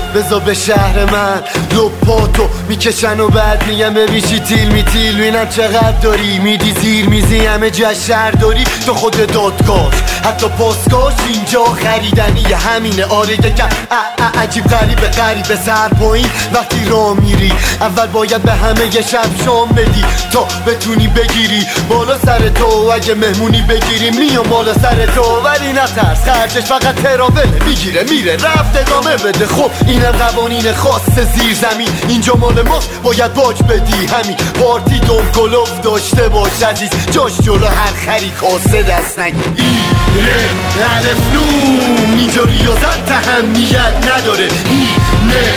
بذار به شهر من لپاتو میکشن و بعد میگم ببیشی تیل میبینم چقدر داری میدی زیر میزی همه جا شهر داری تو خود دادگاش حتی پاسگاش اینجا خریدنیه همینه آره یکم عجیب غریبه سر پایین وقتی راه میری اول باید به همه یه شب شام بدی تا بتونی بگیری بالا سر تو اگه مهمونی بگیری میام بالا سر تو ولی نترس خرجش فقط تراوله میگیره میره رفت ادامه بده خب اینم قوانین خاص زیر زمین اینجا مال ماست باید باج بدی همین پارتی دوم گلوف داشته باش عزیز جاش جلو هر خری کاسه دست نگی ایره الف نون اینجا ریاضت اهمیت نداره اینه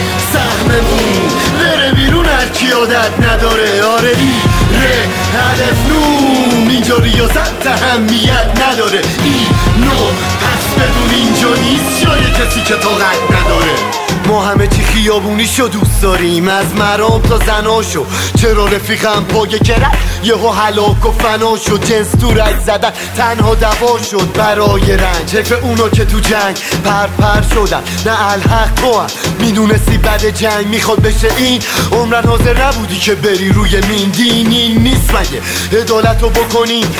سهممون بره بیرون هرکی عادت نداره آره ایره الف نون اینجا ریاضت اهمیت نداره اینو پس بدون اینجا نیست جای کسی که طاقت نداره ما همه چی خیابونیشو دوست داریم از مرام تا زناشو چرا رفیقم پای کرد یهو هلاک و فنا شد جنس تو رگ زدن تنها دوا شد برای رنج حیف اونا که تو جنگ پر شدن نه الحق تو هم میدونستی بعد جنگ میخواد بشه این عمرن حاضر نبودی که بری روی مین دینی نیست مگه عدالتو بکنیم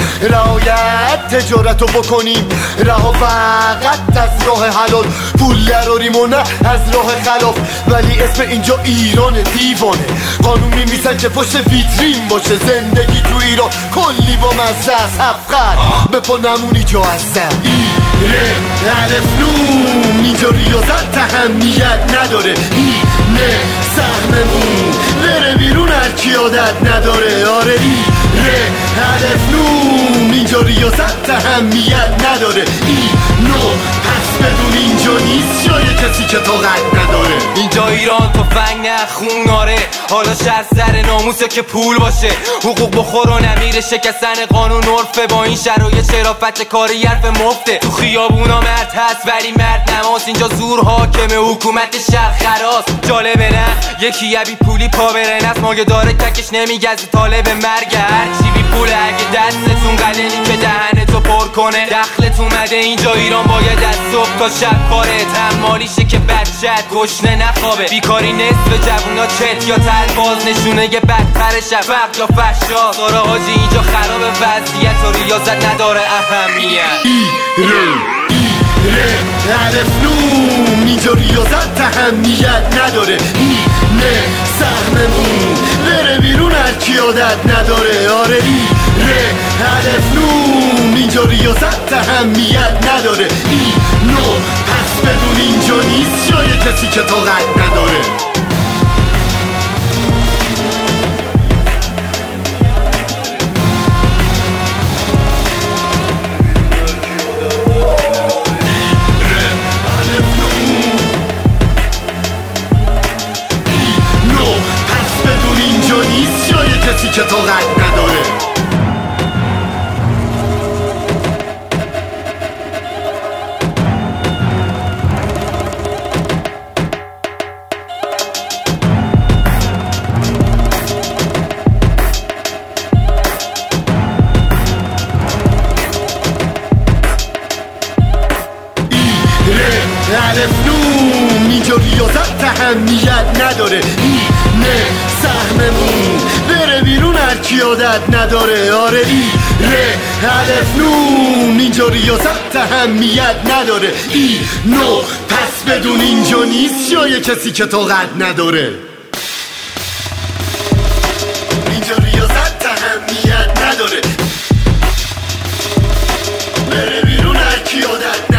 رعایت تجارتو بکنیم رها فقط از راه حلال پول دراریم و نه از راه خلاف ولی اسم اینجا ایران دیوانه قانون میمیسن که پشت ویترین باشه زندگی تو ایران کلی با مزه از افخر به پا نمونی جا از در ایره الف نون اینجا ریاضت اهمیت نداره اینه سهممون بره بیرون هرکی عادت نداره آره ایره الف نون اینجا ریاضت اهمیت نداره اینو پس بدون اینجا نیست جای کسی که طاقت نداره اینجا ایران تو فنگ نه خون آره حالا شهر سر ناموسه که پول باشه حقوق بخور و نمیره شکستن قانون عرفه با این شرایط شرافت کاری حرف مفته تو خیابونا مرد هست ولی مرد نماس اینجا زور حاکمه حکومت شهر خراس جالبه نه یکی یبی پولی پا بره نست ماگه داره تکش نمیگزه طالب مرگ هرچی بی پوله اگه دستتون قلنی که دهنتو پر کنه دخلت اومده اینجا ایران باید از صبح تا شب کاره تمالیشه که بچت گشنه نخوابه بیکاری نصف جوونا چت یا تلباز نشونه یه بدتر شفق یا فشا سارا حاجی اینجا خراب وضعیت و ریاضت نداره اهمیت ایره الف نون اینجا ریاضت اهمیت نداره اینه سهممون بره بیرون هرکی عادت نداره آره ایره الف نون اینجا ریاضت اهمیت نداره اینو پس بدون اینجا نیست جای کسی که طاقت نداره کسی که طاقت نداره ایره الف نون اینجا ریاضت اهمیت نداره اینه سهممون بره بیرون هرکی عادت نداره آره ایره الف نون اینجا ریاضت اهمیت نداره اینو پس بدون اینجا نیست جای کسی که طاقت نداره اینجا ریاضت اهمیت نداره بره بیرون هرکی عادت